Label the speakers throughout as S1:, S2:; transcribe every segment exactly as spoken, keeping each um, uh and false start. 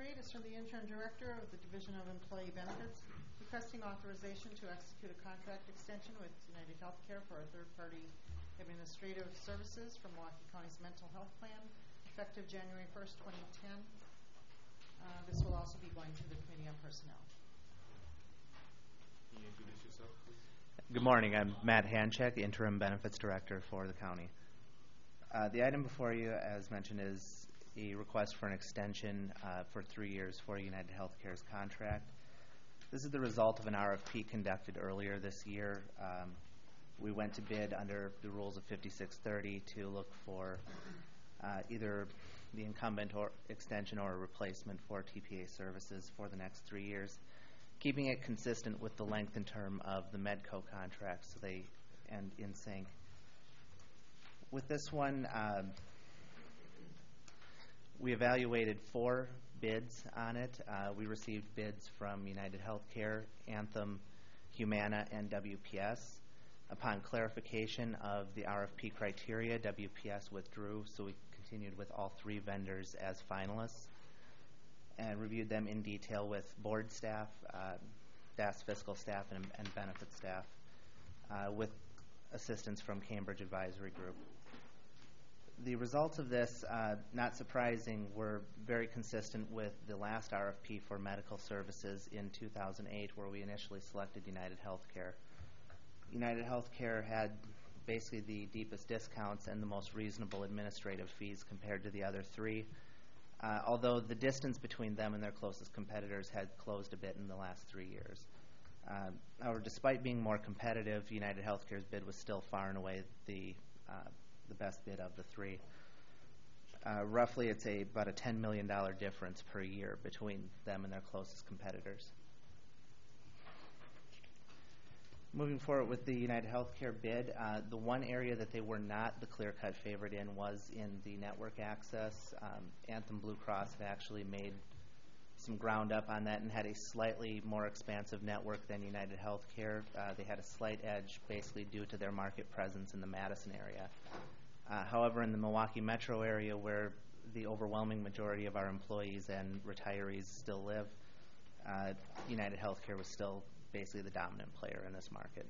S1: eight is from the Interim Director of the Division of Employee Benefits, requesting authorization to execute a contract extension with United Healthcare for a third-party administrative services for Milwaukee County's mental health plan, effective January first, twenty ten. Uh, this will also be going to the Committee on Personnel.
S2: Can you introduce yourself, please?
S3: Good morning. I'm Matt Hanchek, Interim Benefits Director for the county. Uh, the item before you, as mentioned, is a request for an extension uh, for three years for United Healthcare's contract. This is the result of an R F P conducted earlier this year. Um, we went to bid under the rules of fifty-six thirty to look for uh, either the incumbent or extension or a replacement for T P A services for the next three years, keeping it consistent with the length and term of the Medco contract, so they end in sync. With this one, um, we evaluated four bids on it. Uh, we received bids from United Healthcare, Anthem, Humana, and W P S. Upon clarification of the R F P criteria, W P S withdrew, so we continued with all three vendors as finalists and reviewed them in detail with board staff, uh, D A S fiscal staff, and, and benefit staff, uh, with assistance from Cambridge Advisory Group. The results of this, uh, not surprising, were very consistent with the last R F P for medical services in two thousand eight, where we initially selected United Healthcare. United Healthcare had basically the deepest discounts and the most reasonable administrative fees compared to the other three, uh, although the distance between them and their closest competitors had closed a bit in the last three years. Uh, however, despite being more competitive, United Healthcare's bid was still far and away the uh, the best bid of the three. Uh, roughly, it's a, about a ten million dollars difference per year between them and their closest competitors. Moving forward with the United Healthcare bid, uh, the one area that they were not the clear-cut favorite in was in the network access. Um, Anthem Blue Cross had actually made some ground up on that and had a slightly more expansive network than United Healthcare. Uh, they had a slight edge basically due to their market presence in the Madison area. Uh, however, in the Milwaukee metro area, where the overwhelming majority of our employees and retirees still live, uh, United Healthcare was still basically the dominant player in this market.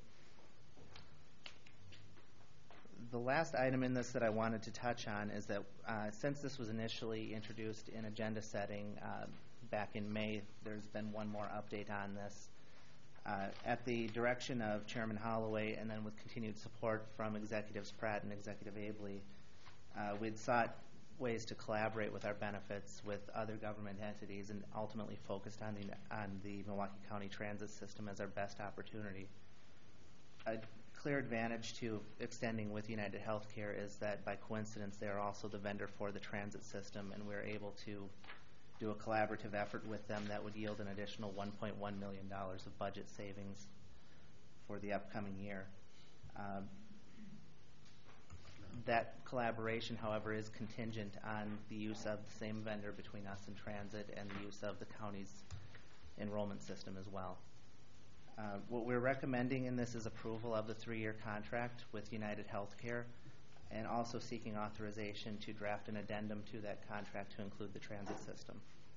S3: The last item in this that I wanted to touch on is that uh, since this was initially introduced in agenda setting uh, back in May, there's been one more update on this. Uh, at the direction of Chairman Holloway and then with continued support from Executives Pratt and Executive Abley, uh, we'd sought ways to collaborate with our benefits with other government entities and ultimately focused on the, on the Milwaukee County transit system as our best opportunity. A clear advantage to extending with United Healthcare is that by coincidence they are also the vendor for the transit system, and we're able to do a collaborative effort with them that would yield an additional one point one million dollars of budget savings for the upcoming year. Um, that collaboration, however, is contingent on the use of the same vendor between us and transit and the use of the county's enrollment system as well. Uh, what we're recommending in this is approval of the three-year contract with United Healthcare, and also seeking authorization to draft an addendum to that contract to include the transit system.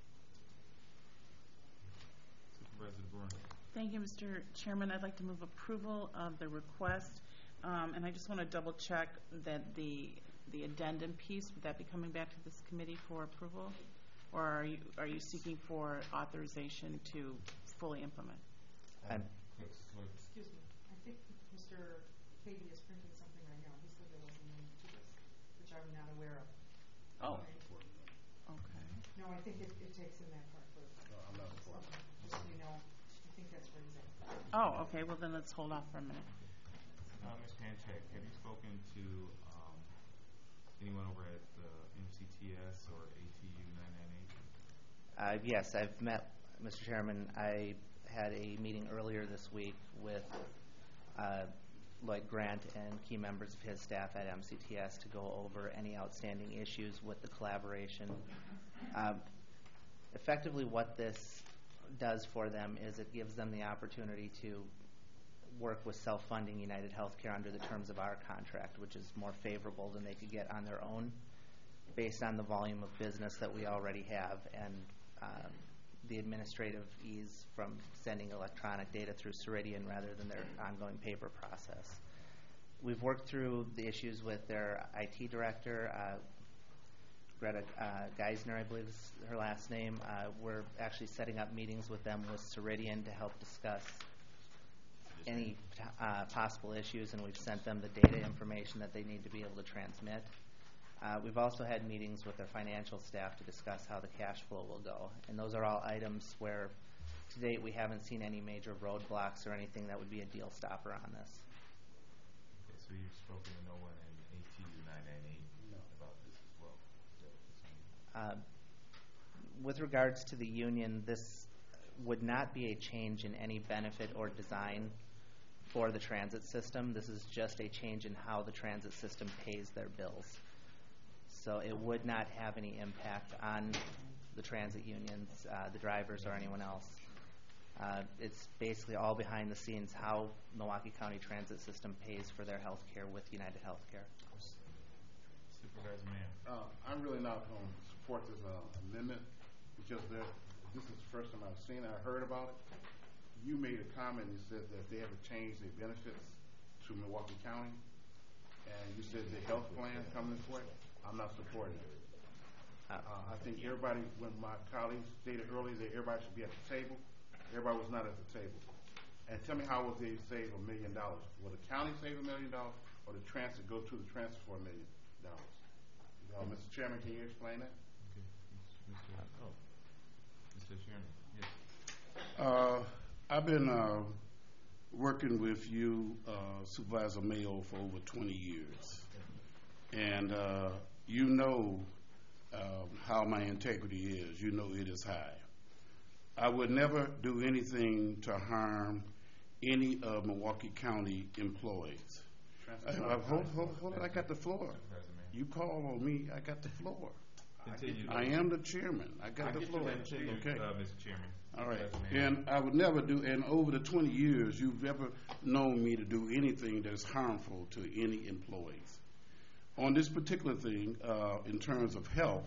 S2: Supervisor Bourne.
S4: Thank you, Mister Chairman. I'd like to move approval of the request, um, and I just want to double check that the the addendum piece, would that be coming back to this committee for approval, or are you are you seeking for authorization to fully implement?
S2: Um,
S1: Excuse me. I think Mister Katie is printing something right now. He said there wasn't any to this, which I'm not aware of.
S4: Oh.
S1: Okay.
S4: Okay.
S1: No, I think it, it takes in that part first.
S2: No, I'm not for it.
S1: Just so you know, I think that's where he's at.
S4: Oh, okay. Well, then let's hold off for a minute.
S2: Uh, Miz Hanchek, have you spoken to um, anyone over at uh, M C T S or A T U nine ninety-eight?
S3: Uh, yes, I've met, Mister Chairman. I had a meeting earlier this week with uh, Lloyd Grant and key members of his staff at M C T S to go over any outstanding issues with the collaboration. Um, effectively, what this does for them is it gives them the opportunity to work with self-funding United Healthcare under the terms of our contract, which is more favorable than they could get on their own based on the volume of business that we already have. And um, the administrative ease from sending electronic data through Ceridian rather than their ongoing paper process. We've worked through the issues with their I T director, uh, Greta uh, Geisner, I believe is her last name. Uh, we're actually setting up meetings with them with Ceridian to help discuss any uh, possible issues, and we've sent them the data information that they need to be able to transmit. Uh, we've also had meetings with their financial staff to discuss how the cash flow will go. And those are all items where, to date, we haven't seen any major roadblocks or anything that would be a deal stopper on this.
S2: Okay, so you've spoken to no one in A T U nine ninety-eight about this as well?
S3: Uh, with regards to the union, this would not be a change in any benefit or design for the transit system. This is just a change in how the transit system pays their bills. So it would not have any impact on the transit unions, uh, the drivers, or anyone else. Uh, it's basically all behind the scenes how Milwaukee County Transit System pays for their health care with United Healthcare.
S2: Supervisor Mann.
S5: Uh, I'm really not going to support this uh, amendment because there, this is the first time I've seen it. I heard about it. You made a comment. You said that they haven't changed their benefits to Milwaukee County, and you said the health plan coming this way. I'm not supporting it. Uh, I think everybody, when my colleagues stated earlier that everybody should be at the table, everybody was not at the table. And tell me, how would they save a million dollars? Will the county save a million dollars, or the transit go to the transfer for a million dollars? Uh, Mister Chairman, can you explain that?
S2: Okay. Mister Oh. Mister Chairman, yes.
S6: Uh, I've been uh, working with you, uh, Supervisor Mayo, for over twenty years. And uh, you know um, how my integrity is. You know it is high. I would never do anything to harm any of Milwaukee County employees. I, I, hold, hold, hold it, I got the floor. You call on me, I got the floor.
S2: Continue.
S6: I am the chairman. I got
S5: I
S6: the
S5: get
S6: floor.
S2: Continue,
S6: Okay.
S2: uh, Mister Chairman.
S6: All right.
S2: Supervisor Mann.
S6: And I would never do, and over the twenty years, you've ever known me to do anything that is harmful to any employees. On this particular thing, uh, in terms of health,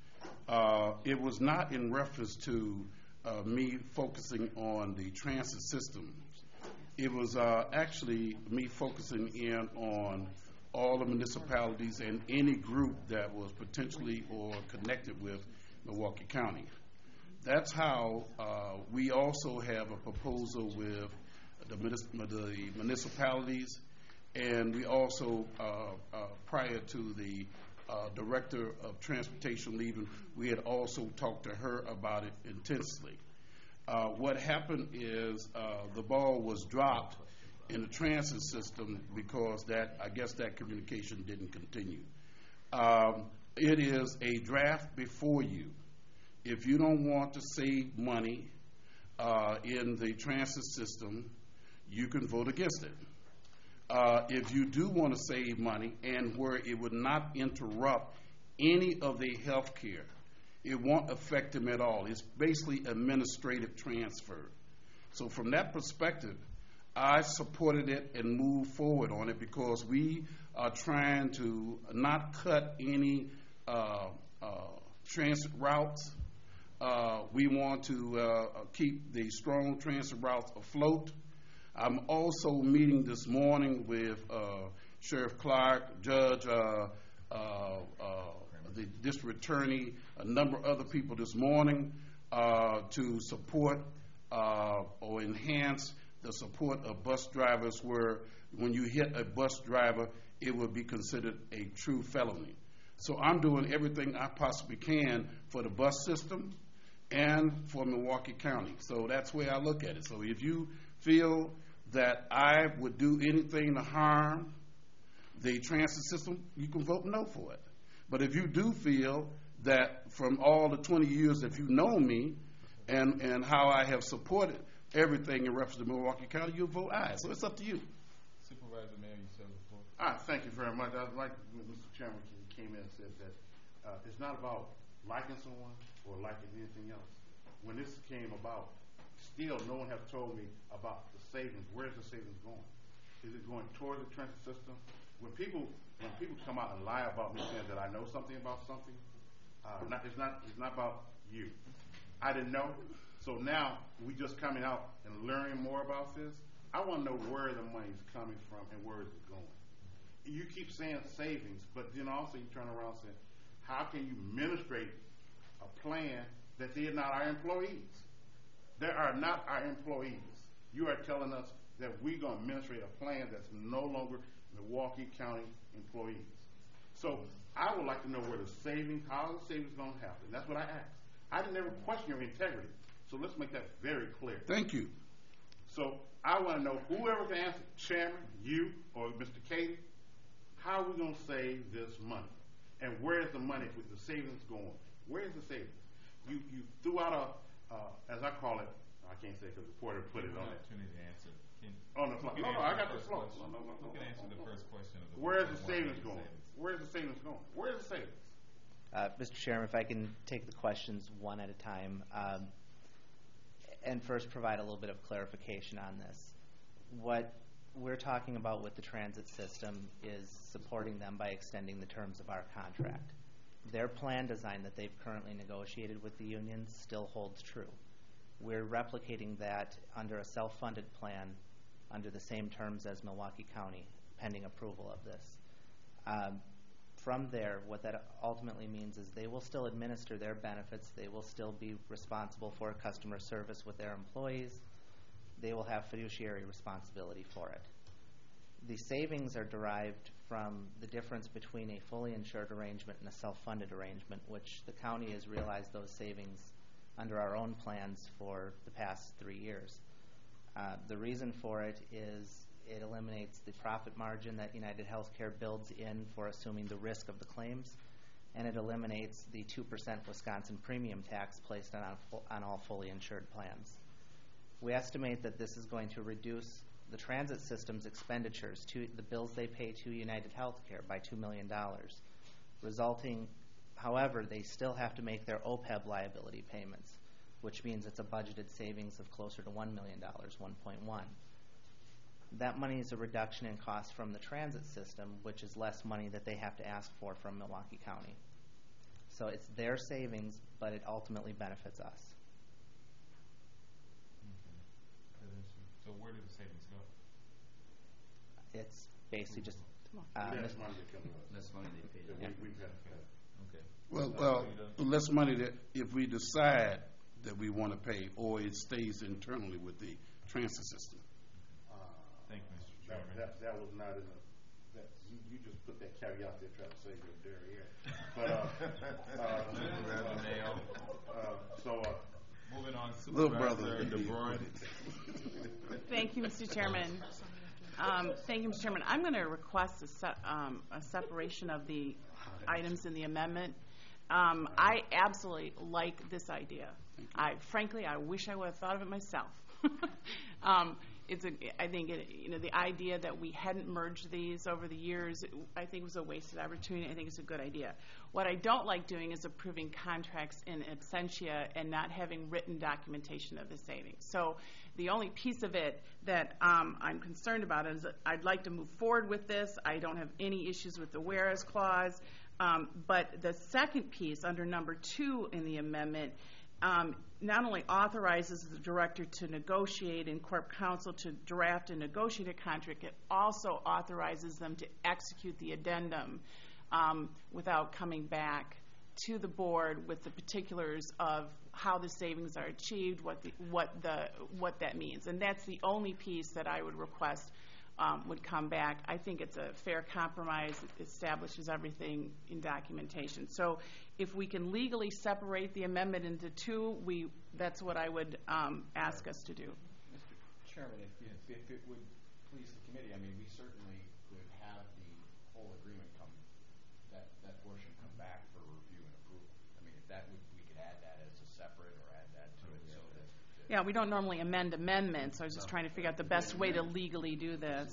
S6: uh, it was not in reference to uh, me focusing on the transit system. It was uh, actually me focusing in on all the municipalities and any group that was potentially or connected with Milwaukee County. That's how uh, we also have a proposal with the, municip- the municipalities, and we also, uh, uh, prior to the uh, Director of Transportation leaving, we had also talked to her about it intensely. Uh, what happened is uh, the ball was dropped in the transit system because that, I guess that communication didn't continue. Um, it is a draft before you. If you don't want to save money uh, in the transit system, you can vote against it. Uh, if you do want to save money and where it would not interrupt any of the health care, it won't affect them at all. It's basically administrative transfer. So from that perspective, I supported it and moved forward on it because we are trying to not cut any uh, uh, transit routes. Uh, we want to uh, keep the strong transit routes afloat. I'm also meeting this morning with uh, Sheriff Clark, Judge, uh, uh, uh, the district attorney, a number of other people this morning uh, to support uh, or enhance the support of bus drivers where when you hit a bus driver, it would be considered a true felony. So I'm doing everything I possibly can for the bus system and for Milwaukee County. So that's where I look at it. So if you feel that I would do anything to harm the transit system, you can vote no for it. But if you do feel that from all the twenty years that you've known me and, and how I have supported everything in reference to Milwaukee County, you'll vote aye. So it's up to you.
S2: Supervisor Mayor, you said before.
S5: Ah, thank you very much. I'd like Mister Chairman came in and said that uh, it's not about liking someone or liking anything else. When this came about, still no one has told me about the savings. Where's the savings going? Is it going toward the transit system? When people when people come out and lie about me saying that I know something about something, uh, not, it's not it's not about you. I didn't know. So now we just coming out and learning more about this. I want to know where the money's coming from and where is it going. You keep saying savings, but then also you turn around and say, how can you administrate a plan that they're not our employees? They are not our employees. You are telling us that we're going to administrate a plan that's no longer Milwaukee County employees. So I would like to know where the savings, how the savings is going to happen. That's what I asked. I didn't ever question your integrity. So let's make that very clear.
S6: Thank you.
S5: So I want to know, whoever can answer, Chairman, you, or Mister Katie, how are we going to save this money? And where is the money with the savings going? Where is the savings? You you threw out a, uh, as I call it, I can't say because the reporter put it on it.
S2: Opportunity to answer. Can,
S5: On the floor.
S2: who
S5: No,
S2: can
S5: no, I
S2: answer
S5: got the
S2: first
S5: floor.
S2: question?
S5: No, no, no,
S2: Who
S5: no,
S2: can
S5: no,
S2: answer
S5: no,
S2: the
S5: no.
S2: first question of the
S5: Where is the
S2: one
S5: savings
S2: million
S5: going? Where is the savings going? Where is the savings?
S3: Uh, Mister Chairman, if I can take the questions one at a time, um, and first provide a little bit of clarification on this. What we're talking about with the transit system is supporting them by extending the terms of our contract. Their plan design that they've currently negotiated with the unions still holds true. We're replicating that under a self-funded plan under the same terms as Milwaukee County, pending approval of this. Um, from there, what that ultimately means is they will still administer their benefits. They will still be responsible for customer service with their employees. They will have fiduciary responsibility for it. The savings are derived from the difference between a fully insured arrangement and a self-funded arrangement, which the county has realized those savings under our own plans for the past three years. Uh, the reason for it is it eliminates the profit margin that United Healthcare builds in for assuming the risk of the claims, and it eliminates the two percent Wisconsin premium tax placed on, on all fully insured plans. We estimate that this is going to reduce the transit system's expenditures, to the bills they pay to United Healthcare, by two million dollars, resulting, however, they still have to make their O P E B liability payments, which means it's a budgeted savings of closer to one million dollars, one point one. That money is a reduction in cost from the transit system, which is less money that they have to ask for from Milwaukee County. So it's their savings, but it ultimately benefits us.
S2: So where do the savings go?
S3: It's basically just uh,
S5: Less money that comes to us.
S7: Less money they pay.
S5: That
S3: Yeah.
S5: we, we've got.
S2: Okay.
S6: Well, well, less money that if we decide that we want to pay, or it stays internally with the transit system.
S5: Uh,
S2: Thank you, Mister
S5: That,
S2: Chairman.
S5: that, that was not in the, that, you, you just put that caveat there trying to save your derriere. But, uh, uh,
S2: Grab the nail.
S5: uh, so, uh,
S2: Moving on,
S6: Little brother.
S2: Supervisor DeBruin.
S4: Thank you, Mister Chairman. Um, thank you, Mister Chairman. I'm going to request a, se- um, a separation of the items in the amendment. Um, I absolutely like this idea. I frankly, I wish I would have thought of it myself. um, it's a, I think it, you know, the idea that we hadn't merged these over the years, I think was a wasted opportunity. I think it's a good idea. What I don't like doing is approving contracts in absentia and not having written documentation of the savings. So the only piece of it that um, I'm concerned about is that I'd like to move forward with this. I don't have any issues with the whereas clause. Um, but the second piece under number two in the amendment um, not only authorizes the director to negotiate and corp counsel to draft and negotiate a contract, it also authorizes them to execute the addendum um, without coming back to the board with the particulars of how the savings are achieved, what the, what the what that means. And that's the only piece that I would request Um, would come back. I think it's a fair compromise. It establishes everything in documentation. So if we can legally separate the amendment into two, we that's what I would um, ask us to do.
S7: Mister Chairman, if, if, if it would please the committee, I mean, we certainly could have the whole agreement come, that, that portion come back for review and approval. I mean, if that would, we could add that as a separate or add that to it so that. that
S4: Yeah, we don't normally amend amendments. I was just trying to figure out the best way to legally do this.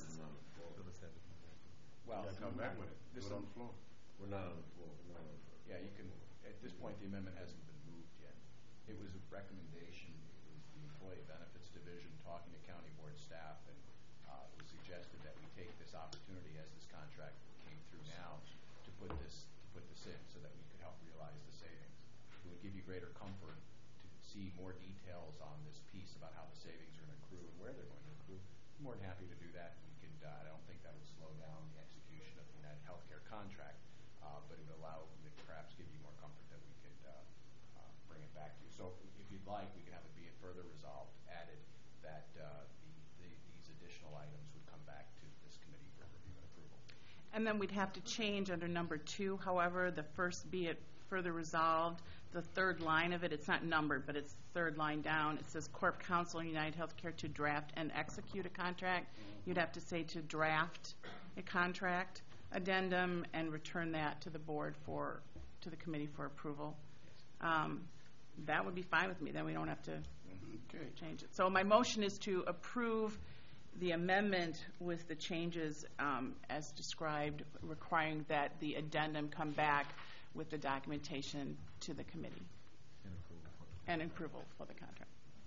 S7: Well,
S5: you gotta come back with it.
S7: this
S5: Do it on the floor.
S8: We're not on the floor. We're not on the floor.
S7: Yeah, you can, at this point, the amendment hasn't been moved yet. It was a recommendation, it was the Employee Benefits Division talking to county board staff, and uh, it was suggested that we take this opportunity as this contract came through now to put this, to put this in so that we could help realize the savings. It would give you greater comfort to see more details on this piece about how the savings are going to accrue and where they're going to accrue, I'm more than happy to do that. We could, uh, I don't think that would slow down the execution of the United Healthcare contract, uh, but it would allow, perhaps give you more comfort that we could uh, uh, bring it back to you. So if you'd like, we can have it be it further resolved, added, that uh, the, the, these additional items would come back to this committee for review and approval.
S4: And then we'd have to change under number two, however, the first be it further resolved, the third line of it, it's not numbered, but it's the third line down. It says Corp Counsel and United Healthcare to draft and execute a contract. You'd have to say to draft a contract addendum and return that to the board for, to the committee for approval. Um, that would be fine with me. Then we don't have to
S6: Okay.
S4: change it. So my motion is to approve the amendment with the changes um, as described, requiring that the addendum come back with the documentation to the committee
S2: And approval for the-
S4: and approval for the contract.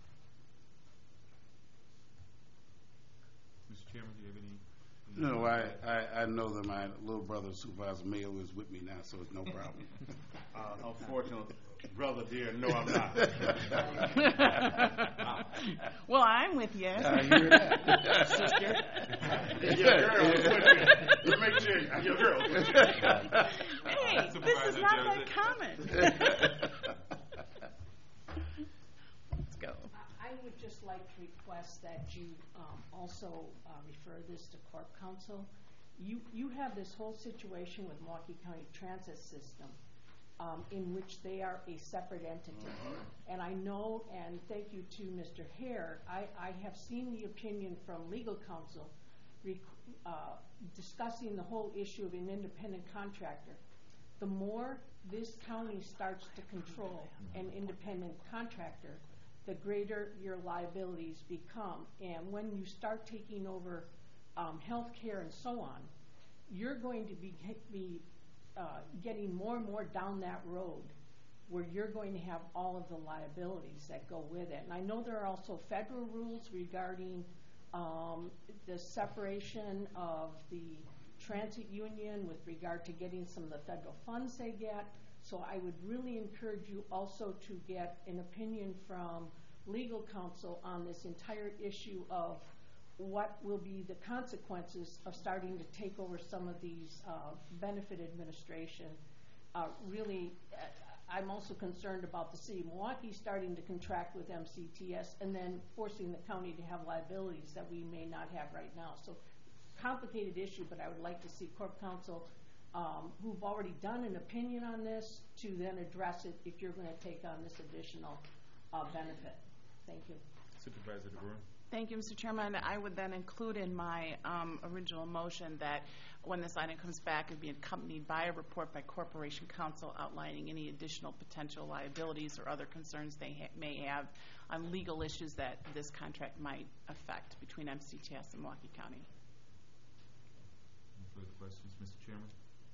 S2: Mister Chairman, do you have any?
S6: No, I, I, I know that my little brother Supervisor Mayo is with me now, so it's no problem.
S5: Uh, unfortunately, brother dear, no, I'm not.
S4: Well, I'm with you.
S6: I hear that.
S4: Sister.
S5: Your girl is with you. You make sure your girl is with you.
S4: Hey, this is
S2: Supervisor
S4: not that
S2: Joseph.
S4: common. Let's go.
S9: I would just like to request that you um, also uh, refer this to Corp Counsel. You, you have this whole situation with Milwaukee County Transit System, um, in which they are a separate entity. And I know, and thank you to Mister Hare, I, I have seen the opinion from legal counsel rec- uh, discussing the whole issue of an independent contractor. The more this county starts to control an independent contractor, the greater your liabilities become. And when you start taking over um, health care and so on, you're going to be, be uh, getting more and more down that road where you're going to have all of the liabilities that go with it. And I know there are also federal rules regarding um, the separation of the transit union with regard to getting some of the federal funds they get. So I would really encourage you also to get an opinion from legal counsel on this entire issue of what will be the consequences of starting to take over some of these uh, benefit administration. Uh, really, uh, I'm also concerned about the city of Milwaukee starting to contract with M C T S and then forcing the county to have liabilities that we may not have right now. So complicated issue, but I would like to see Corp Counsel, um, who've already done an opinion on this, to then address it if you're going to take on this additional uh, benefit. Thank you.
S2: Supervisor DeBruin?
S4: Thank you, Mister Chairman. I would then include in my um, original motion that when this item comes back, it be accompanied by a report by Corporation Counsel outlining any additional potential liabilities or other concerns they ha- may have on legal issues that this contract might affect between M C T S and Milwaukee County.
S2: Any further questions, Mister Chairman?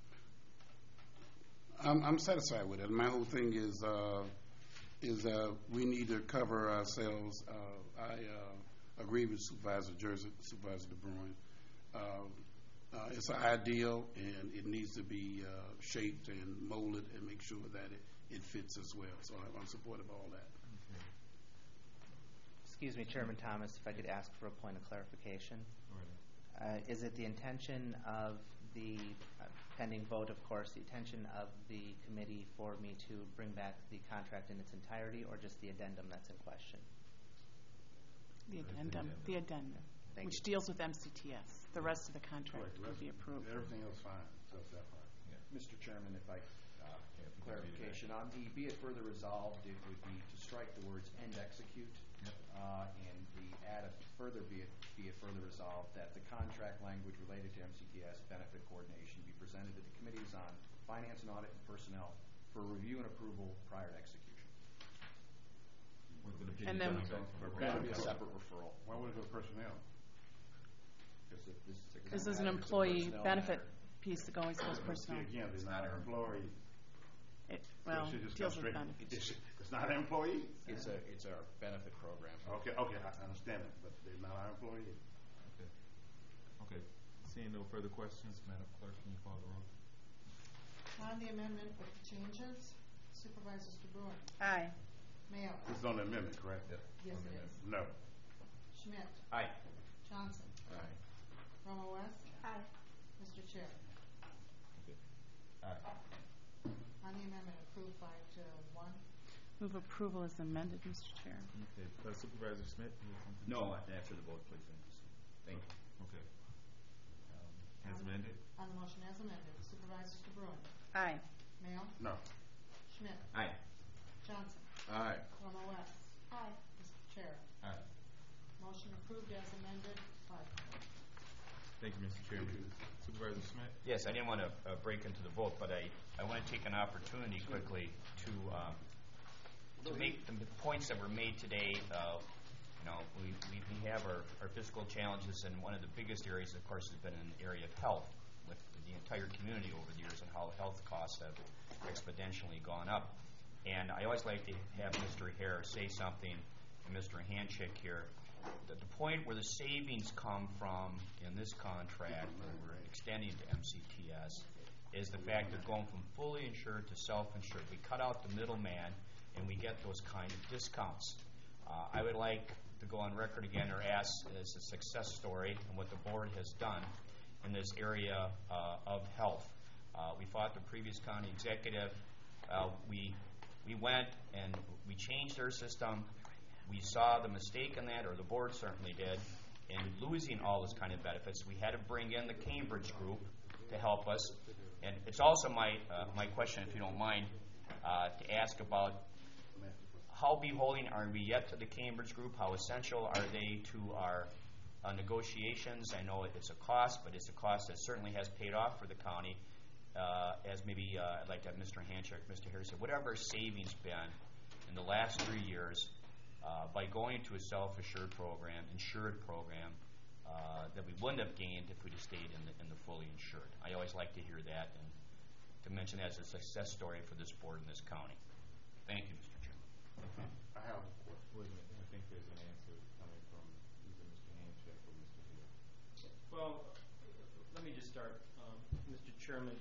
S6: I'm, I'm satisfied with it. My whole thing is, uh, is uh, we need to cover ourselves. Uh, I uh, agree with Supervisor Jersey, Supervisor DeBruin. Uh, uh, it's an ideal, and it needs to be uh, shaped and molded and make sure that it, it fits as well. So I'm, I'm supportive of all that.
S2: Okay.
S3: Excuse me, Chairman Thomas, if I could ask for a point of clarification.
S2: All right.
S3: Uh, is it the intention of the, uh, pending vote, of course, the intention of the committee for me to bring back the contract in its entirety, or just the addendum that's in question?
S4: The
S2: Right, the
S4: addendum,
S2: addendum.
S4: the addendum,
S3: Thank
S4: which
S3: you.
S4: deals with M C T S. The rest of the contract
S5: Correct.
S4: will be approved.
S5: Everything else fine, except that part.
S7: Mister Chairman, if I, uh,
S2: Yeah, if you can read it.
S7: clarification, on the be it further resolved, it would be to strike the words and execute,
S2: Yep.
S7: uh, and the add a further be it, be it further resolved that the contract language related to M C T S benefit coordination be presented to the committees on finance and audit and personnel for review and approval prior to execution.
S2: With an opinion
S4: And then-
S2: coming back from
S7: That would be a
S2: Corporation
S7: separate referral.
S5: Why would it go to personnel?
S7: Because if this is a
S4: This is an
S7: matter, it's a
S4: employee
S7: personnel
S4: benefit
S7: matter.
S4: piece that always goes
S5: See,
S4: personnel.
S5: again, they're not an employee.
S4: It,
S5: So
S4: well,
S5: it should just
S4: deals
S5: go
S4: with
S5: straight-
S4: benefits.
S5: It's, it's not an employee?
S7: It's a, it's our benefit program.
S5: Okay, okay, I understand it, but they're not our employee.
S2: Okay. Okay. Seeing no further questions, Madam Clerk, can you call the roll?
S1: On the amendment with the changes, Supervisors DeBruin,
S4: Aye.
S1: Mayo,
S5: This is on the amendment, correct?
S1: Yes, it is.
S5: No.
S1: Schmidt.
S7: Aye.
S1: Johnson.
S8: Aye.
S1: Roma West.
S9: Aye.
S1: Mister Chair.
S2: Aye.
S1: On the amendment, approved five to one.
S4: Move approval as amended, Mister Chair.
S2: Okay, uh, Supervisor Smith, you have something?
S7: No, after the vote, please. Thank you.
S2: Okay. Um, As amended?
S1: On the motion as amended, Supervisor DeBruin.
S4: Aye.
S1: Mayo.
S5: No.
S1: Schmidt.
S7: Aye.
S1: Johnson.
S8: Aye.
S1: Roma West.
S9: Aye.
S1: Mister Chair.
S2: Aye.
S1: Motion approved as amended, five to one.
S2: Thank you, Mister Chairman. Supervisor Smith?
S10: Yes, I didn't want to uh, break into the vote, but I, I want to take an opportunity quickly to uh, to make the points that were made today. Uh, you know, we, we, we have our, our physical challenges, and one of the biggest areas, of course, has been in the area of health with the entire community over the years and how health costs have exponentially gone up. And I always like to have Mister Hare say something, and Mister Hanchik here, that the point where the savings come from in this contract, when we're extending to M C T S, is the fact that going from fully insured to self-insured, we cut out the middleman and we get those kind of discounts. Uh, I would like to go on record again or ask as a success story and what the board has done in this area uh, of health. Uh, we fought the previous county executive. Uh, we we went and we changed our system. We saw the mistake in that, or the board certainly did, in losing all those kind of benefits. We had to bring in the Cambridge group to help us. And it's also my uh, my question, if you don't mind, uh, to ask about how beholding are we yet to the Cambridge group? How essential are they to our uh, negotiations? I know it's a cost, but it's a cost that certainly has paid off for the county. Uh, as maybe uh, I'd like to have Mister Hanchek, Mister Harrison, whatever savings been in the last three years uh, by going to a self-assured program, insured program, uh, that we wouldn't have gained if we'd have stayed in the, in the fully insured. I always like to hear that and to mention that as a success story for this board and this county. Thank you, Mister Chairman.
S5: I have a question.
S2: Wait a minute, I think there's an answer coming from either Mister Hanchek or Mister Hill.
S11: Well, let me just start, um, Mister Chairman.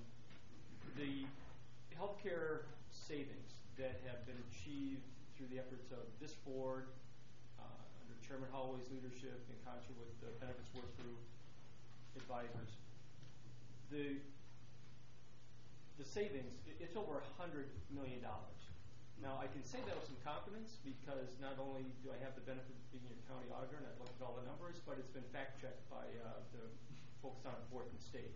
S11: The healthcare savings that have been achieved through the efforts of this board, uh, under Chairman Holloway's leadership in concert with the Benefits Work Group advisors, the the savings, it, it's over one hundred million dollars. Now, I can say that with some confidence because not only do I have the benefit of being your county auditor and I've looked at all the numbers, but it's been fact-checked by uh, the folks down at Fourth and State.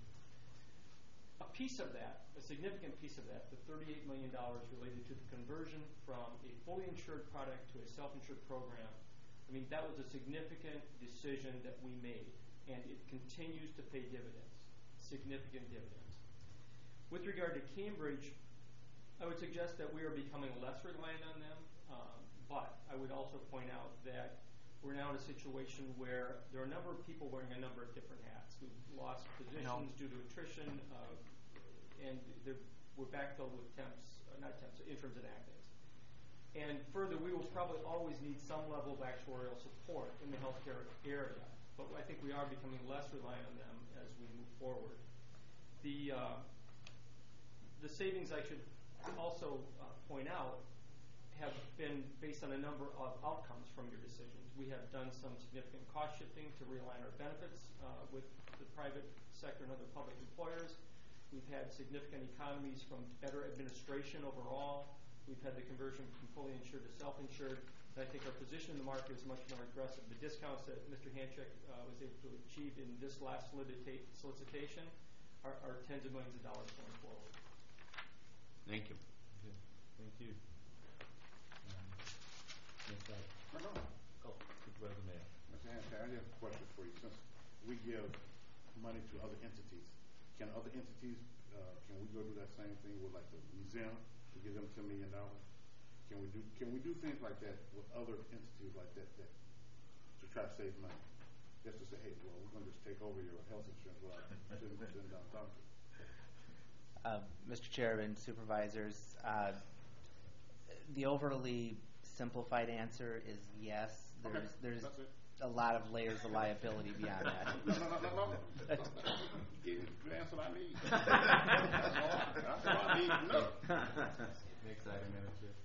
S11: A piece of that, a significant piece of that, the thirty-eight million dollars related to the conversion from a fully insured product to a self-insured program, I mean, that was a significant decision that we made, and it continues to pay dividends, significant dividends. With regard to Cambridge, I would suggest that we are becoming less reliant on them, um, but I would also point out that we're now in a situation where there are a number of people wearing a number of different hats. We've lost positions due to attrition, uh, and we're backfilled with temps, uh, not temps, interims and actives. And further, we will probably always need some level of actuarial support in the healthcare area, but I think we are becoming less reliant on them as we move forward. The uh, the savings, I should also uh, point out, have been based on a number of outcomes from your decisions. We have done some significant cost shifting to realign our benefits uh, with the private sector and other public employers. We've had significant economies from better administration overall. We've had the conversion from fully insured to self-insured. And I think our position in the market is much more aggressive. The discounts that Mister Hanchek uh, was able to achieve in this last solicita- solicitation are, are tens of millions of dollars going forward.
S10: Thank you.
S2: Okay. Thank you. Um, Miz Wright.
S5: No, no.
S2: Oh, Supervisor Mayor.
S5: Mister Hanchek, I have a question for you. Since we give money to other entities, can other entities, uh, can we go do that same thing with like the museum? We give them ten million dollars. Can we do can we do things like that with other entities like that, that to try to save money? Just to say, hey, well, we're going to just take over your health insurance without sitting sitting down talking.
S3: Uh, Mister Chairman, supervisors, uh, the overly simplified answer is yes. There's
S5: Okay,
S3: there's
S5: that's it.
S3: a lot of layers of liability beyond that.
S5: No, no, no, no, no. Give me the answer I need. That's all I, that's all I need to know.
S2: Next item, Madam Chair.